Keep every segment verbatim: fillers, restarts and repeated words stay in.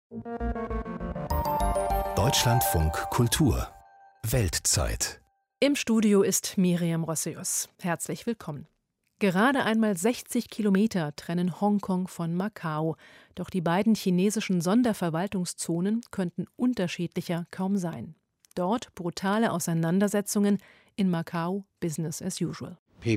Deutschlandfunk Kultur Weltzeit. Im Studio ist Miriam Rossius. Herzlich willkommen. Gerade einmal sechzig Kilometer trennen Hongkong von Macau. Doch die beiden chinesischen Sonderverwaltungszonen könnten unterschiedlicher kaum sein. Dort brutale Auseinandersetzungen, in Macau Business as usual. Die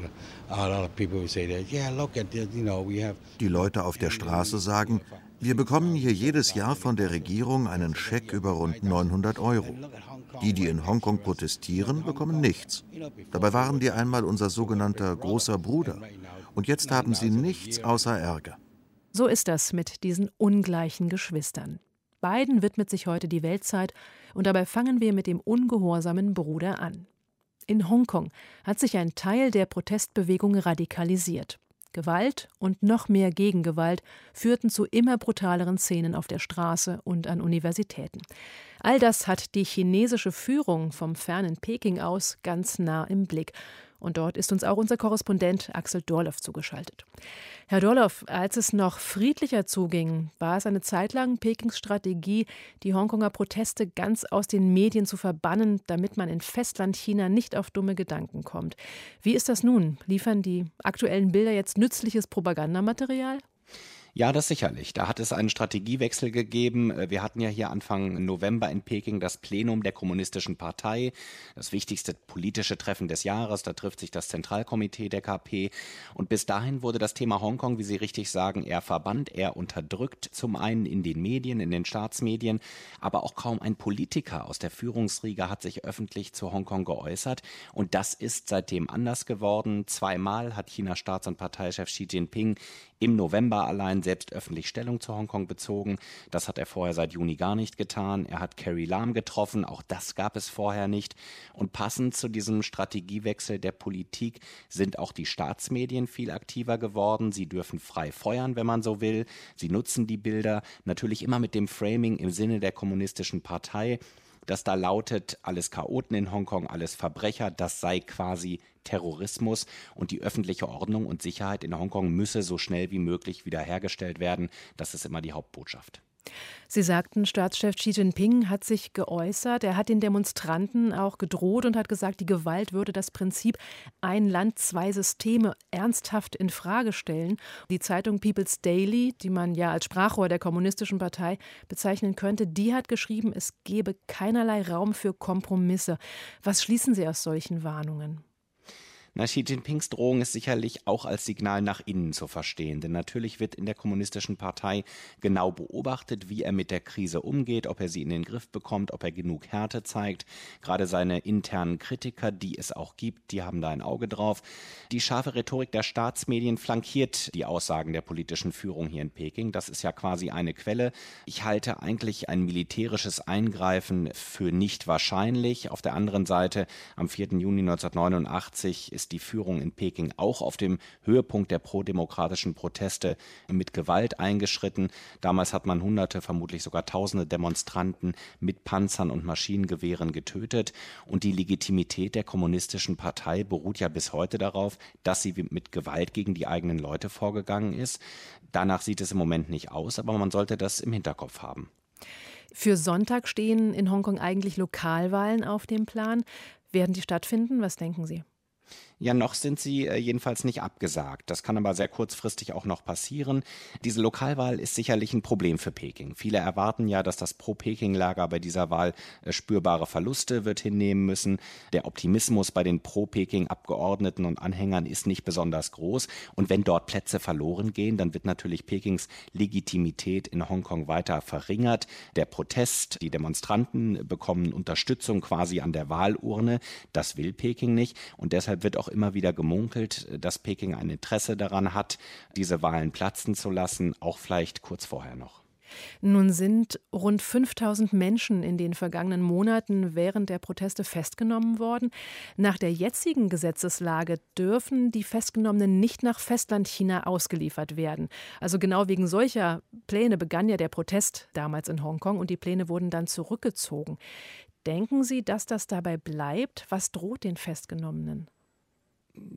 Leute auf der Straße sagen, wir bekommen hier jedes Jahr von der Regierung einen Scheck über rund neunhundert Euro. Die, die in Hongkong protestieren, bekommen nichts. Dabei waren die einmal unser sogenannter großer Bruder. Und jetzt haben sie nichts außer Ärger. So ist das mit diesen ungleichen Geschwistern. Beiden widmet sich heute die Weltzeit und dabei fangen wir mit dem ungehorsamen Bruder an. In Hongkong hat sich ein Teil der Protestbewegung radikalisiert. Gewalt und noch mehr Gegengewalt führten zu immer brutaleren Szenen auf der Straße und an Universitäten. All das hat die chinesische Führung vom fernen Peking aus ganz nah im Blick. Und dort ist uns auch unser Korrespondent Axel Dorloff zugeschaltet. Herr Dorloff, als es noch friedlicher zuging, war es eine Zeit lang Pekings Strategie, die Hongkonger Proteste ganz aus den Medien zu verbannen, damit man in Festlandchina nicht auf dumme Gedanken kommt. Wie ist das nun? Liefern die aktuellen Bilder jetzt nützliches Propagandamaterial? Ja, das sicherlich. Da hat es einen Strategiewechsel gegeben. Wir hatten ja hier Anfang November in Peking das Plenum der Kommunistischen Partei, das wichtigste politische Treffen des Jahres. Da trifft sich das Zentralkomitee der K P. Und bis dahin wurde das Thema Hongkong, wie Sie richtig sagen, eher verbannt, eher unterdrückt. Zum einen in den Medien, in den Staatsmedien, aber auch kaum ein Politiker aus der Führungsriege hat sich öffentlich zu Hongkong geäußert. Und das ist seitdem anders geworden. Zweimal hat Chinas Staats- und Parteichef Xi Jinping im November allein selbst öffentlich Stellung zu Hongkong bezogen. Das hat er vorher seit Juni gar nicht getan. Er hat Carrie Lam getroffen, auch das gab es vorher nicht. Und passend zu diesem Strategiewechsel der Politik sind auch die Staatsmedien viel aktiver geworden. Sie dürfen frei feuern, wenn man so will. Sie nutzen die Bilder, natürlich immer mit dem Framing im Sinne der Kommunistischen Partei, dass da lautet, alles Chaoten in Hongkong, alles Verbrecher, das sei quasi Terrorismus und die öffentliche Ordnung und Sicherheit in Hongkong müsse so schnell wie möglich wiederhergestellt werden. Das ist immer die Hauptbotschaft. Sie sagten, Staatschef Xi Jinping hat sich geäußert. Er hat den Demonstranten auch gedroht und hat gesagt, die Gewalt würde das Prinzip ein Land, zwei Systeme ernsthaft in Frage stellen. Die Zeitung People's Daily, die man ja als Sprachrohr der Kommunistischen Partei bezeichnen könnte, die hat geschrieben, es gebe keinerlei Raum für Kompromisse. Was schließen Sie aus solchen Warnungen? Na, Xi Jinpings Drohung ist sicherlich auch als Signal nach innen zu verstehen, denn natürlich wird in der Kommunistischen Partei genau beobachtet, wie er mit der Krise umgeht, ob er sie in den Griff bekommt, ob er genug Härte zeigt. Gerade seine internen Kritiker, die es auch gibt, die haben da ein Auge drauf. Die scharfe Rhetorik der Staatsmedien flankiert die Aussagen der politischen Führung hier in Peking. Das ist ja quasi eine Quelle. Ich halte eigentlich ein militärisches Eingreifen für nicht wahrscheinlich. Auf der anderen Seite, am vierten Juni neunzehnhundertneunundachtzig ist die Führung in Peking auch auf dem Höhepunkt der prodemokratischen Proteste mit Gewalt eingeschritten. Damals hat man Hunderte, vermutlich sogar Tausende Demonstranten mit Panzern und Maschinengewehren getötet. Und die Legitimität der Kommunistischen Partei beruht ja bis heute darauf, dass sie mit Gewalt gegen die eigenen Leute vorgegangen ist. Danach sieht es im Moment nicht aus, aber man sollte das im Hinterkopf haben. Für Sonntag stehen in Hongkong eigentlich Lokalwahlen auf dem Plan. Werden die stattfinden? Was denken Sie? Ja, noch sind sie äh, jedenfalls nicht abgesagt. Das kann aber sehr kurzfristig auch noch passieren. Diese Lokalwahl ist sicherlich ein Problem für Peking. Viele erwarten ja, dass das Pro-Peking-Lager bei dieser Wahl äh, spürbare Verluste wird hinnehmen müssen. Der Optimismus bei den Pro-Peking-Abgeordneten und Anhängern ist nicht besonders groß. Und wenn dort Plätze verloren gehen, dann wird natürlich Pekings Legitimität in Hongkong weiter verringert. Der Protest, die Demonstranten bekommen Unterstützung quasi an der Wahlurne. Das will Peking nicht. Und deshalb wird auch immer wieder gemunkelt, dass Peking ein Interesse daran hat, diese Wahlen platzen zu lassen, auch vielleicht kurz vorher noch. Nun sind rund fünftausend Menschen in den vergangenen Monaten während der Proteste festgenommen worden. Nach der jetzigen Gesetzeslage dürfen die Festgenommenen nicht nach Festlandchina ausgeliefert werden. Also genau wegen solcher Pläne begann ja der Protest damals in Hongkong und die Pläne wurden dann zurückgezogen. Denken Sie, dass das dabei bleibt? Was droht den Festgenommenen?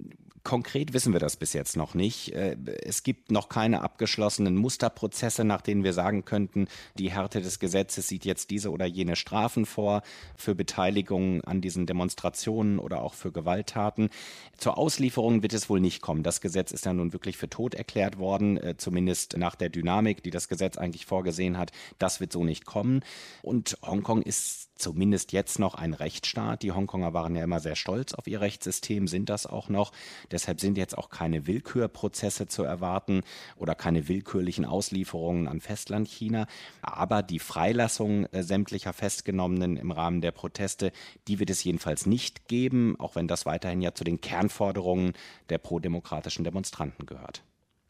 Konkret wissen wir das bis jetzt noch nicht. Es gibt noch keine abgeschlossenen Musterprozesse, nach denen wir sagen könnten, die Härte des Gesetzes sieht jetzt diese oder jene Strafen vor für Beteiligung an diesen Demonstrationen oder auch für Gewalttaten. Zur Auslieferung wird es wohl nicht kommen. Das Gesetz ist ja nun wirklich für tot erklärt worden, zumindest nach der Dynamik, die das Gesetz eigentlich vorgesehen hat. Das wird so nicht kommen. Und Hongkong ist zumindest jetzt noch ein Rechtsstaat. Die Hongkonger waren ja immer sehr stolz auf ihr Rechtssystem, sind das auch noch. Deshalb sind jetzt auch keine Willkürprozesse zu erwarten oder keine willkürlichen Auslieferungen an Festlandchina. Aber die Freilassung äh, sämtlicher Festgenommenen im Rahmen der Proteste, die wird es jedenfalls nicht geben, auch wenn das weiterhin ja zu den Kernforderungen der prodemokratischen Demonstranten gehört.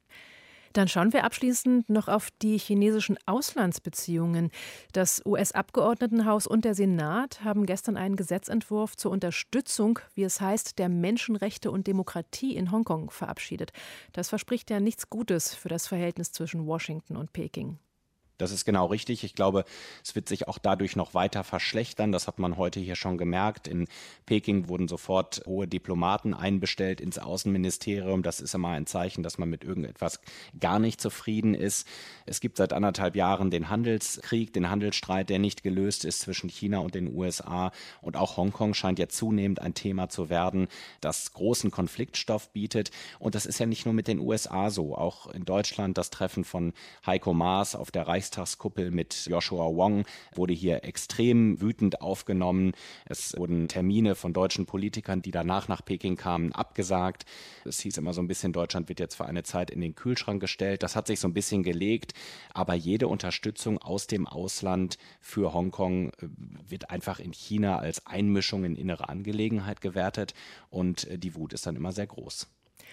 Dann schauen wir abschließend noch auf die chinesischen Auslandsbeziehungen. Das U S-Abgeordnetenhaus und der Senat haben gestern einen Gesetzentwurf zur Unterstützung, wie es heißt, der Menschenrechte und Demokratie in Hongkong verabschiedet. Das verspricht ja nichts Gutes für das Verhältnis zwischen Washington und Peking. Das ist genau richtig. Ich glaube, es wird sich auch dadurch noch weiter verschlechtern. Das hat man heute hier schon gemerkt. In Peking wurden sofort hohe Diplomaten einbestellt ins Außenministerium. Das ist immer ein Zeichen, dass man mit irgendetwas gar nicht zufrieden ist. Es gibt seit anderthalb Jahren den Handelskrieg, den Handelsstreit, der nicht gelöst ist zwischen China und den U S A. Und auch Hongkong scheint ja zunehmend ein Thema zu werden, das großen Konfliktstoff bietet. Und das ist ja nicht nur mit den U S A so. Auch in Deutschland das Treffen von Heiko Maas auf der Reichstagskuppel mit Joshua Wong wurde hier extrem wütend aufgenommen. Es wurden Termine von deutschen Politikern, die danach nach Peking kamen, abgesagt. Es hieß immer so ein bisschen, Deutschland wird jetzt für eine Zeit in den Kühlschrank gestellt. Das hat sich so ein bisschen gelegt. Aber jede Unterstützung aus dem Ausland für Hongkong wird einfach in China als Einmischung in innere Angelegenheit gewertet. Und die Wut ist dann immer sehr groß.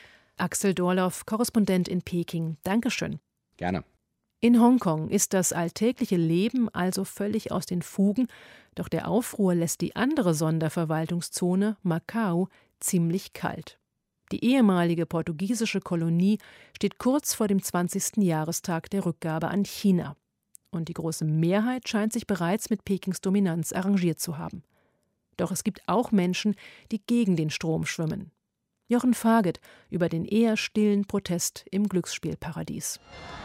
Axel Dorloff, Korrespondent in Peking. Dankeschön. Gerne. In Hongkong ist das alltägliche Leben also völlig aus den Fugen, doch der Aufruhr lässt die andere Sonderverwaltungszone, Macau, ziemlich kalt. Die ehemalige portugiesische Kolonie steht kurz vor dem zwanzigsten Jahrestag der Rückgabe an China. Und die große Mehrheit scheint sich bereits mit Pekings Dominanz arrangiert zu haben. Doch es gibt auch Menschen, die gegen den Strom schwimmen. Jochen Faget über den eher stillen Protest im Glücksspielparadies.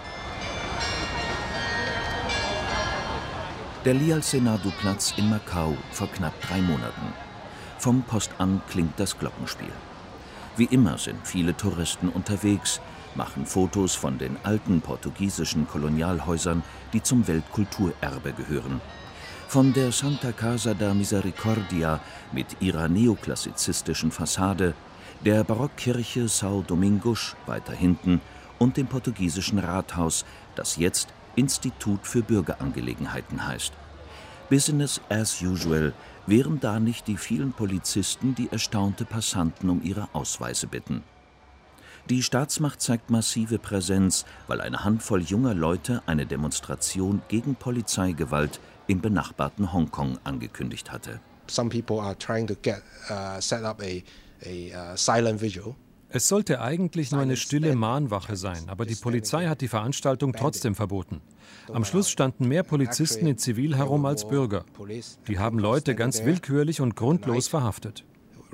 Der Lial Senadu-Platz in Macau vor knapp drei Monaten. Vom Post an klingt das Glockenspiel. Wie immer sind viele Touristen unterwegs, machen Fotos von den alten portugiesischen Kolonialhäusern, die zum Weltkulturerbe gehören. Von der Santa Casa da Misericordia mit ihrer neoklassizistischen Fassade, der Barockkirche São Domingos weiter hinten und dem portugiesischen Rathaus, das jetzt Institut für Bürgerangelegenheiten heißt. Business as usual, wären da nicht die vielen Polizisten, die erstaunte Passanten um ihre Ausweise bitten. Die Staatsmacht zeigt massive Präsenz, weil eine Handvoll junger Leute eine Demonstration gegen Polizeigewalt im benachbarten Hongkong angekündigt hatte. Some people are trying to get uh, set up a, a uh, silent vigil. Es sollte eigentlich nur eine stille Mahnwache sein, aber die Polizei hat die Veranstaltung trotzdem verboten. Am Schluss standen mehr Polizisten in Zivil herum als Bürger. Die haben Leute ganz willkürlich und grundlos verhaftet.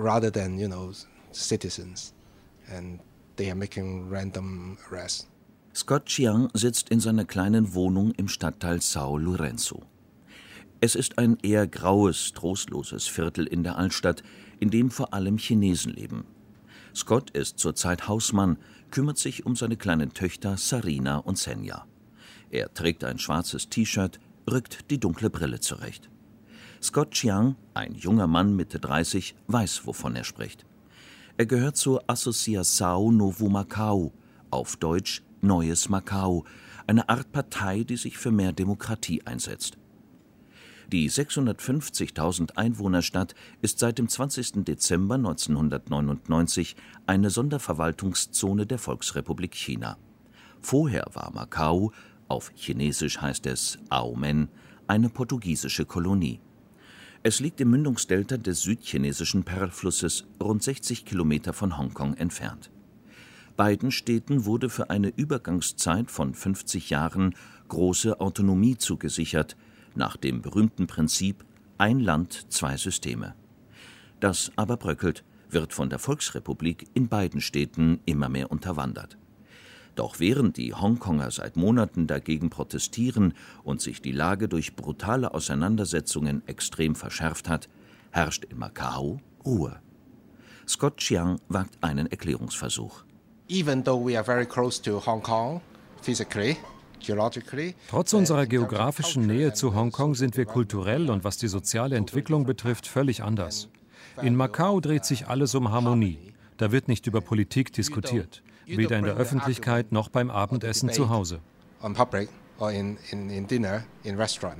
Scott Chiang sitzt in seiner kleinen Wohnung im Stadtteil São Lourenço. Es ist ein eher graues, trostloses Viertel in der Altstadt, in dem vor allem Chinesen leben. Scott ist zurzeit Hausmann, kümmert sich um seine kleinen Töchter Sarina und Senja. Er trägt ein schwarzes T-Shirt, rückt die dunkle Brille zurecht. Scott Chiang, ein junger Mann Mitte dreißig, weiß, wovon er spricht. Er gehört zur Associação Novo Macau, auf Deutsch Neues Macau, eine Art Partei, die sich für mehr Demokratie einsetzt. Die sechshundertfünfzigtausend Einwohnerstadt ist seit dem zwanzigsten Dezember neunzehnhundertneunundneunzig eine Sonderverwaltungszone der Volksrepublik China. Vorher war Macau, auf Chinesisch heißt es Aomen, eine portugiesische Kolonie. Es liegt im Mündungsdelta des südchinesischen Perlflusses rund sechzig Kilometer von Hongkong entfernt. Beiden Städten wurde für eine Übergangszeit von fünfzig Jahren große Autonomie zugesichert, nach dem berühmten Prinzip ein Land, zwei Systeme. Das aber bröckelt, wird von der Volksrepublik in beiden Städten immer mehr unterwandert. Doch während die Hongkonger seit Monaten dagegen protestieren und sich die Lage durch brutale Auseinandersetzungen extrem verschärft hat, herrscht in Macau Ruhe. Scott Chiang wagt einen Erklärungsversuch. Even though we are very close to Hong Kong physically, geologically, Trotz unserer geografischen Nähe zu Hongkong sind wir kulturell und was die soziale Entwicklung betrifft völlig anders. In Macau dreht sich alles um Harmonie. Da wird nicht über Politik diskutiert, weder in der Öffentlichkeit noch beim Abendessen zu Hause. on public or in, in, in dinner in restaurant.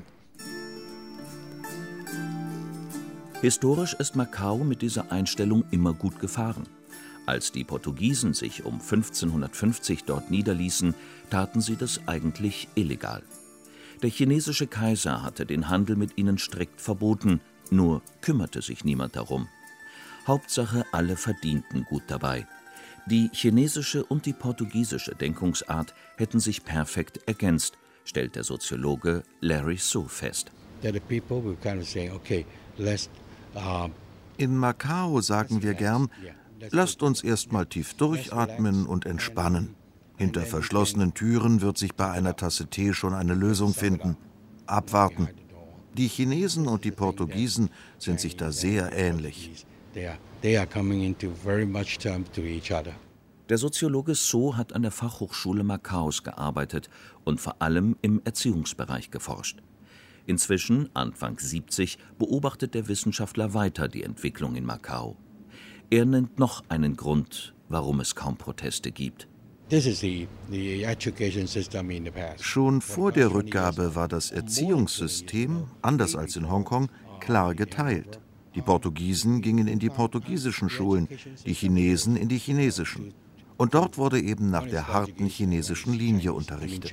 Historisch ist Macau mit dieser Einstellung immer gut gefahren. Als die Portugiesen sich um fünfzehnhundertfünfzig dort niederließen, taten sie das eigentlich illegal. Der chinesische Kaiser hatte den Handel mit ihnen strikt verboten, nur kümmerte sich niemand darum. Hauptsache, alle verdienten gut dabei. Die chinesische und die portugiesische Denkungsart hätten sich perfekt ergänzt, stellt der Soziologe Larry So fest. In Macau sagen wir gern, lasst uns erst mal tief durchatmen und entspannen. Hinter verschlossenen Türen wird sich bei einer Tasse Tee schon eine Lösung finden. Abwarten. Die Chinesen und die Portugiesen sind sich da sehr ähnlich. Der Soziologe So hat an der Fachhochschule Macaus gearbeitet und vor allem im Erziehungsbereich geforscht. Inzwischen, Anfang siebzig, beobachtet der Wissenschaftler weiter die Entwicklung in Macau. Er nennt noch einen Grund, warum es kaum Proteste gibt. Schon vor der Rückgabe war das Erziehungssystem, anders als in Hongkong, klar geteilt. Die Portugiesen gingen in die portugiesischen Schulen, die Chinesen in die chinesischen. Und dort wurde eben nach der harten chinesischen Linie unterrichtet.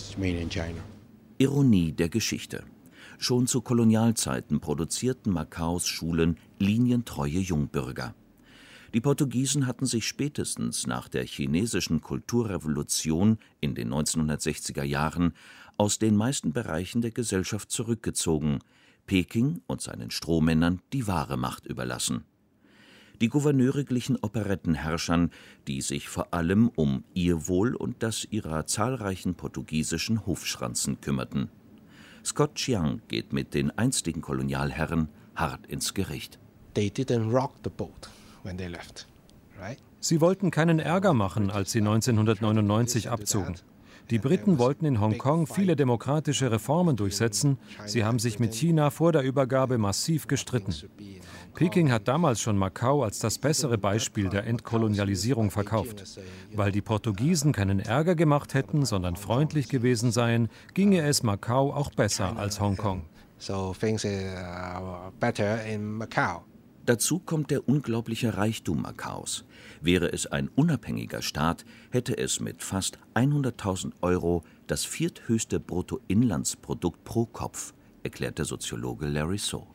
Ironie der Geschichte. Schon zu Kolonialzeiten produzierten Macaus Schulen linientreue Jungbürger. Die Portugiesen hatten sich spätestens nach der chinesischen Kulturrevolution in den neunzehnhundertsechziger Jahren aus den meisten Bereichen der Gesellschaft zurückgezogen, Peking und seinen Strohmännern die wahre Macht überlassen. Die Gouverneure glichen Operettenherrschern, die sich vor allem um ihr Wohl und das ihrer zahlreichen portugiesischen Hofschranzen kümmerten. Scott Chiang geht mit den einstigen Kolonialherren hart ins Gericht. They didn't rock the boat when they left, right? Sie wollten keinen Ärger machen, als sie neunzehnhundertneunundneunzig abzogen. Die Briten wollten in Hongkong viele demokratische Reformen durchsetzen. Sie haben sich mit China vor der Übergabe massiv gestritten. Peking hat damals schon Macau als das bessere Beispiel der Entkolonialisierung verkauft. Weil die Portugiesen keinen Ärger gemacht hätten, sondern freundlich gewesen seien, ginge es Macau auch besser als Hongkong. So things are better in Macau. Dazu kommt der unglaubliche Reichtum Macaus. Wäre es ein unabhängiger Staat, hätte es mit fast hunderttausend Euro das vierthöchste Bruttoinlandsprodukt pro Kopf, erklärt der Soziologe Larry So.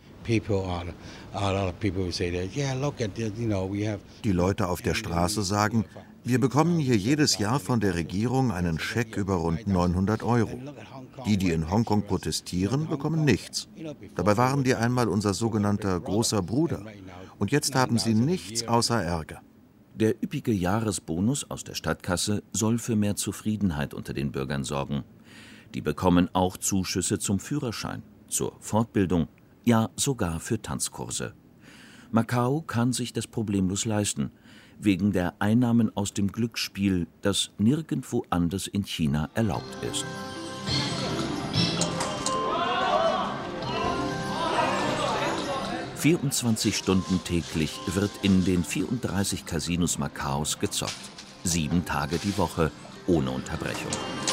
Die Leute auf der Straße sagen, wir bekommen hier jedes Jahr von der Regierung einen Scheck über rund neunhundert Euro. Die, die in Hongkong protestieren, bekommen nichts. Dabei waren die einmal unser sogenannter großer Bruder. Und jetzt haben sie nichts außer Ärger. Der üppige Jahresbonus aus der Stadtkasse soll für mehr Zufriedenheit unter den Bürgern sorgen. Die bekommen auch Zuschüsse zum Führerschein, zur Fortbildung, ja sogar für Tanzkurse. Macau kann sich das problemlos leisten, wegen der Einnahmen aus dem Glücksspiel, das nirgendwo anders in China erlaubt ist. vierundzwanzig Stunden täglich wird in den vierunddreißig Casinos Macaus gezockt. Sieben Tage die Woche, ohne Unterbrechung.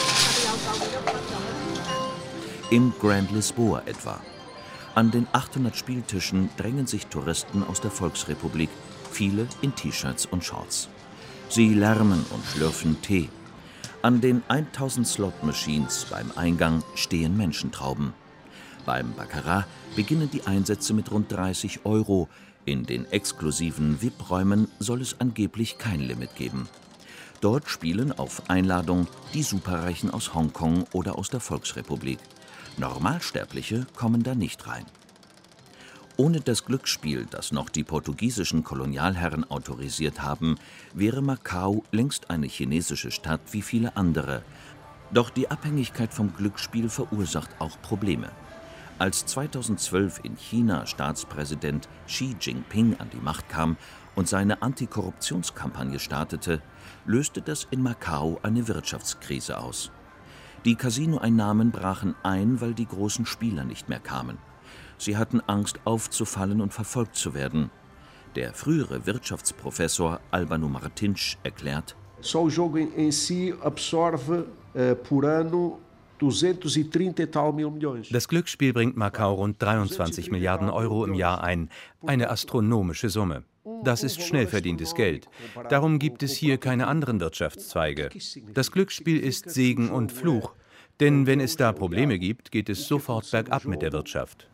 Im Grand Lisboa etwa. An den achthundert Spieltischen drängen sich Touristen aus der Volksrepublik, viele in T-Shirts und Shorts. Sie lärmen und schlürfen Tee. An den tausend Slot-Machines beim Eingang stehen Menschentrauben. Beim Baccarat beginnen die Einsätze mit rund dreißig Euro. In den exklusiven V I P-Räumen soll es angeblich kein Limit geben. Dort spielen auf Einladung die Superreichen aus Hongkong oder aus der Volksrepublik. Normalsterbliche kommen da nicht rein. Ohne das Glücksspiel, das noch die portugiesischen Kolonialherren autorisiert haben, wäre Macau längst eine chinesische Stadt wie viele andere. Doch die Abhängigkeit vom Glücksspiel verursacht auch Probleme. Als zweitausendzwölf in China Staatspräsident Xi Jinping an die Macht kam und seine Antikorruptionskampagne startete, löste das in Macau eine Wirtschaftskrise aus. Die Casinoeinnahmen brachen ein, weil die großen Spieler nicht mehr kamen. Sie hatten Angst, aufzufallen und verfolgt zu werden. Der frühere Wirtschaftsprofessor Albano Martins erklärt: Só o jogo em si absorve por ano zweihundertdreißig e tal mil milhões. Das Glücksspiel bringt Macau rund dreiundzwanzig Milliarden Euro im Jahr ein. Eine astronomische Summe. Das ist schnell verdientes Geld. Darum gibt es hier keine anderen Wirtschaftszweige. Das Glücksspiel ist Segen und Fluch. Denn wenn es da Probleme gibt, geht es sofort bergab mit der Wirtschaft.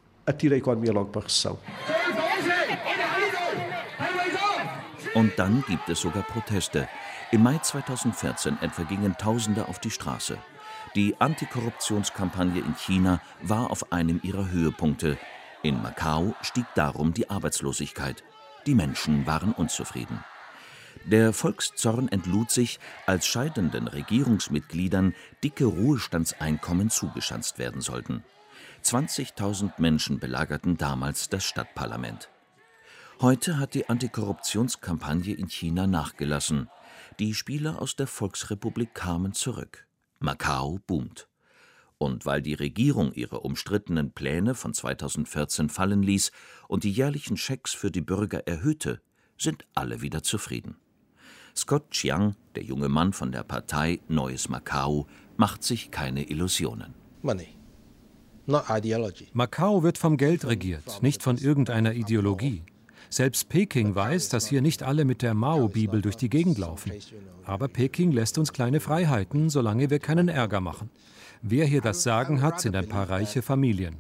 Und dann gibt es sogar Proteste. Im Mai zweitausendvierzehn etwa gingen Tausende auf die Straße. Die Antikorruptionskampagne in China war auf einem ihrer Höhepunkte. In Macau stieg darum die Arbeitslosigkeit. Die Menschen waren unzufrieden. Der Volkszorn entlud sich, als scheidenden Regierungsmitgliedern dicke Ruhestandseinkommen zugeschanzt werden sollten. zwanzigtausend Menschen belagerten damals das Stadtparlament. Heute hat die Antikorruptionskampagne in China nachgelassen. Die Spieler aus der Volksrepublik kamen zurück. Macau boomt. Und weil die Regierung ihre umstrittenen Pläne von zweitausendvierzehn fallen ließ und die jährlichen Schecks für die Bürger erhöhte, sind alle wieder zufrieden. Scott Chiang, der junge Mann von der Partei Neues Macau, macht sich keine Illusionen. Money. Not ideology. Macau wird vom Geld regiert, nicht von irgendeiner Ideologie. Selbst Peking weiß, dass hier nicht alle mit der Mao-Bibel durch die Gegend laufen. Aber Peking lässt uns kleine Freiheiten, solange wir keinen Ärger machen. Wer hier das Sagen hat, sind ein paar reiche Familien.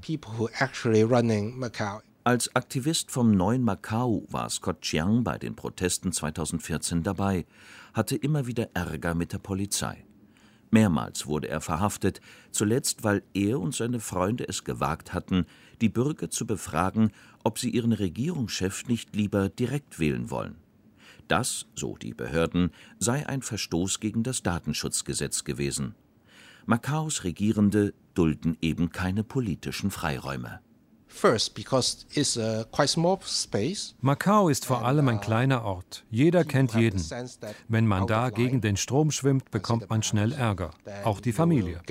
Als Aktivist vom neuen Macau war Scott Chiang bei den Protesten zweitausendvierzehn dabei, hatte immer wieder Ärger mit der Polizei. Mehrmals wurde er verhaftet, zuletzt weil er und seine Freunde es gewagt hatten, die Bürger zu befragen, ob sie ihren Regierungschef nicht lieber direkt wählen wollen. Das, so die Behörden, sei ein Verstoß gegen das Datenschutzgesetz gewesen. Macaus Regierende dulden eben keine politischen Freiräume. Macau ist vor allem ein kleiner Ort. Jeder kennt jeden. Wenn man da gegen den Strom schwimmt, bekommt man schnell Ärger. Auch die Familie.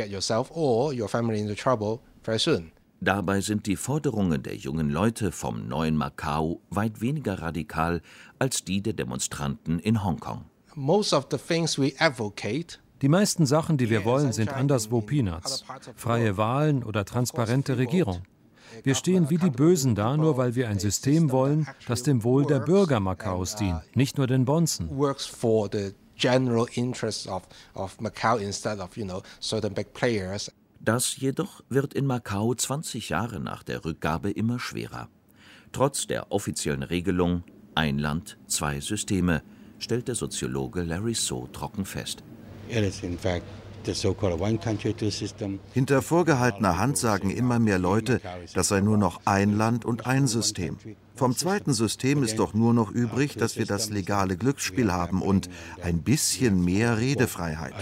Dabei sind die Forderungen der jungen Leute vom neuen Macau weit weniger radikal als die der Demonstranten in Hongkong. Die meisten Sachen, die wir wollen, sind anderswo Peanuts. Freie Wahlen oder transparente Regierung. Wir stehen wie die Bösen da, nur weil wir ein System wollen, das dem Wohl der Bürger Macaus dient, nicht nur den Bonzen. Das jedoch wird in Macau zwanzig Jahre nach der Rückgabe immer schwerer. Trotz der offiziellen Regelung Ein Land, zwei Systeme, stellt der Soziologe Larry So trocken fest. Hinter vorgehaltener Hand sagen immer mehr Leute, das sei nur noch ein Land und ein System. Vom zweiten System ist doch nur noch übrig, dass wir das legale Glücksspiel haben und ein bisschen mehr Redefreiheit.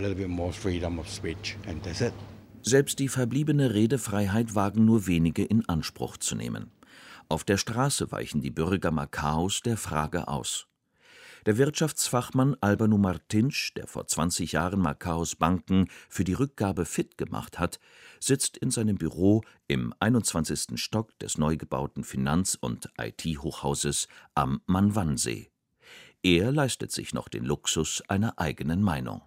Selbst die verbliebene Redefreiheit wagen nur wenige in Anspruch zu nehmen. Auf der Straße weichen die Bürger Macaus der Frage aus. Der Wirtschaftsfachmann Albano Martins, der vor zwanzig Jahren Macaus Banken für die Rückgabe fit gemacht hat, sitzt in seinem Büro im einundzwanzigsten Stock des neu gebauten Finanz- und I T-Hochhauses am Manwan-See. Er leistet sich noch den Luxus einer eigenen Meinung.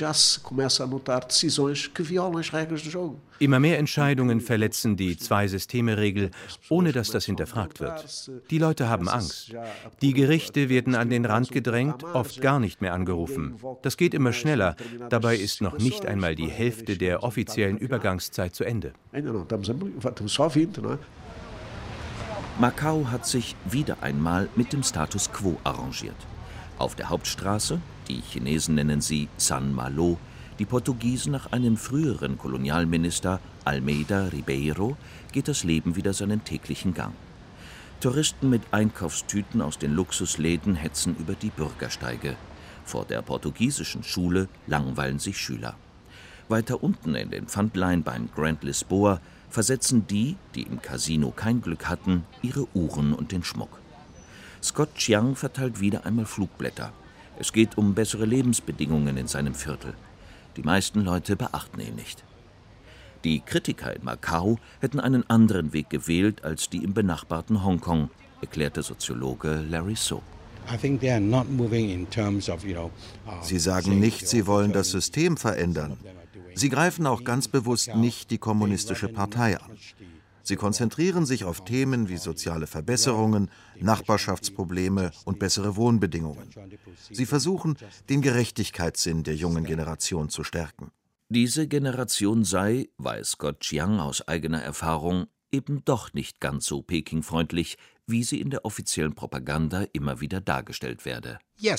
Immer mehr Entscheidungen verletzen die Zwei-Systeme-Regel, ohne dass das hinterfragt wird. Die Leute haben Angst. Die Gerichte werden an den Rand gedrängt, oft gar nicht mehr angerufen. Das geht immer schneller. Dabei ist noch nicht einmal die Hälfte der offiziellen Übergangszeit zu Ende. Macau hat sich wieder einmal mit dem Status quo arrangiert. Auf der Hauptstraße, die Chinesen nennen sie San Malo, die Portugiesen nach einem früheren Kolonialminister Almeida Ribeiro, geht das Leben wieder seinen täglichen Gang. Touristen mit Einkaufstüten aus den Luxusläden hetzen über die Bürgersteige. Vor der portugiesischen Schule langweilen sich Schüler. Weiter unten in den Pfandleihen beim Grand Lisboa versetzen die, die im Casino kein Glück hatten, ihre Uhren und den Schmuck. Scott Chiang verteilt wieder einmal Flugblätter. Es geht um bessere Lebensbedingungen in seinem Viertel. Die meisten Leute beachten ihn nicht. Die Kritiker in Macau hätten einen anderen Weg gewählt als die im benachbarten Hongkong, erklärte Soziologe Larry So. Sie sagen nicht, sie wollen das System verändern. Sie greifen auch ganz bewusst nicht die Kommunistische Partei an. Sie konzentrieren sich auf Themen wie soziale Verbesserungen, Nachbarschaftsprobleme und bessere Wohnbedingungen. Sie versuchen, den Gerechtigkeitssinn der jungen Generation zu stärken. Diese Generation sei, weiß Scott Chiang aus eigener Erfahrung, eben doch nicht ganz so Peking-freundlich, wie sie in der offiziellen Propaganda immer wieder dargestellt werde.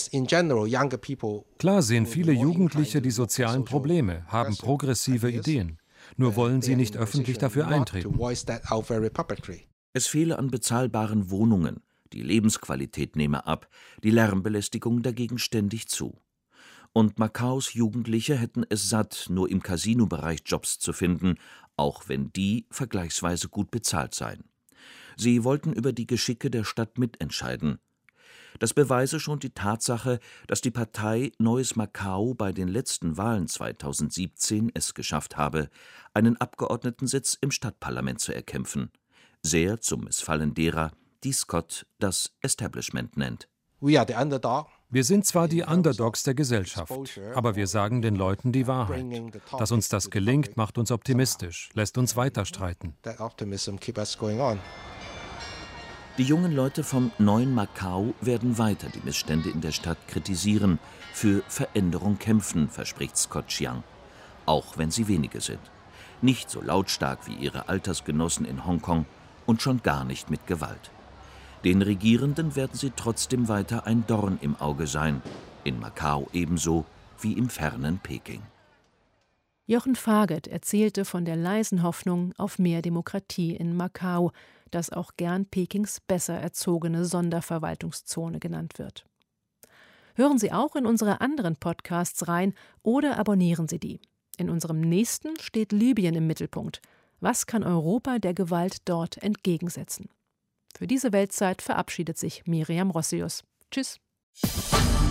Klar sehen viele Jugendliche die sozialen Probleme, haben progressive Ideen. Nur wollen sie nicht öffentlich dafür eintreten. Es fehle an bezahlbaren Wohnungen, die Lebensqualität nehme ab, die Lärmbelästigung dagegen ständig zu. Und Macaus Jugendliche hätten es satt, nur im Casinobereich Jobs zu finden, auch wenn die vergleichsweise gut bezahlt seien. Sie wollten über die Geschicke der Stadt mitentscheiden. Das beweise schon die Tatsache, dass die Partei Neues Macau bei den letzten Wahlen zweitausendsiebzehn es geschafft habe, einen Abgeordnetensitz im Stadtparlament zu erkämpfen. Sehr zum Missfallen derer, die Scott das Establishment nennt. Wir sind zwar die Underdogs der Gesellschaft, aber wir sagen den Leuten die Wahrheit. Dass uns das gelingt, macht uns optimistisch, lässt uns weiter streiten. Die jungen Leute vom neuen Macau werden weiter die Missstände in der Stadt kritisieren, für Veränderung kämpfen, verspricht Scott Chiang. Auch wenn sie wenige sind. Nicht so lautstark wie ihre Altersgenossen in Hongkong und schon gar nicht mit Gewalt. Den Regierenden werden sie trotzdem weiter ein Dorn im Auge sein, in Macau ebenso wie im fernen Peking. Jochen Faget erzählte von der leisen Hoffnung auf mehr Demokratie in Macau, das auch gern Pekings besser erzogene Sonderverwaltungszone genannt wird. Hören Sie auch in unsere anderen Podcasts rein oder abonnieren Sie die. In unserem nächsten steht Libyen im Mittelpunkt. Was kann Europa der Gewalt dort entgegensetzen? Für diese Weltzeit verabschiedet sich Miriam Rossius. Tschüss.